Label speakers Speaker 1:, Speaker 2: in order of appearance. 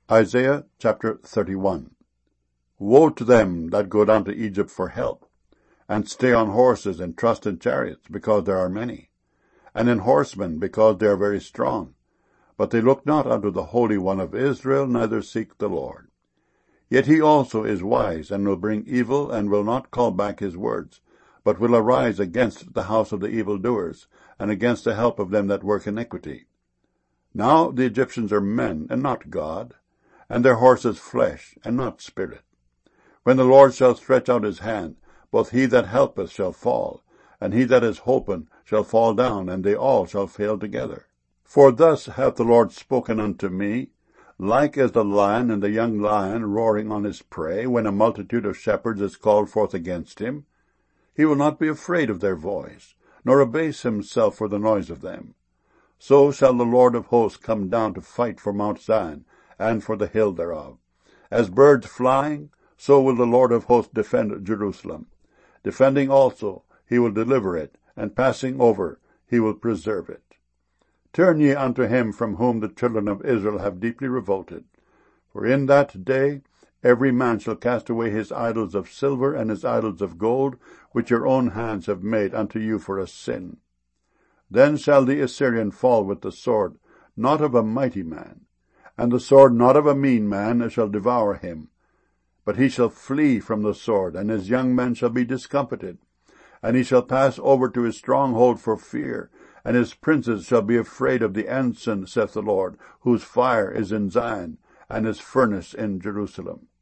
Speaker 1: Isaiah chapter 31. Woe to them that go down to Egypt for help, and stay on horses and trust in chariots, because there are many, and in horsemen, because they are very strong. But they look not unto the Holy One of Israel, neither seek the Lord. Yet he also is wise, and will bring evil, and will not call back his words, but will arise against the house of the evildoers, and against the help of them that work iniquity. Now the Egyptians are men, and not God, and their horses flesh, and not spirit. When the Lord shall stretch out his hand, both he that helpeth shall fall, and he that is holpen shall fall down, and they all shall fail together. For thus hath the Lord spoken unto me, like as the lion and the young lion roaring on his prey, when a multitude of shepherds is called forth against him. He will not be afraid of their voice, nor abase himself for the noise of them. So shall the Lord of hosts come down to fight for Mount Zion, and for the hill thereof. As birds flying, so will the Lord of hosts defend Jerusalem. Defending also, he will deliver it, and passing over, he will preserve it. Turn ye unto him from whom the children of Israel have deeply revolted. For in that day every man shall cast away his idols of silver and his idols of gold, which your own hands have made unto you for a sin. Then shall the Assyrian fall with the sword, not of a mighty man, and the sword not of a mean man shall devour him. But he shall flee from the sword, and his young men shall be discomfited. And he shall pass over to his stronghold for fear, and his princes shall be afraid of the ensign, saith the Lord, whose fire is in Zion, and his furnace in Jerusalem.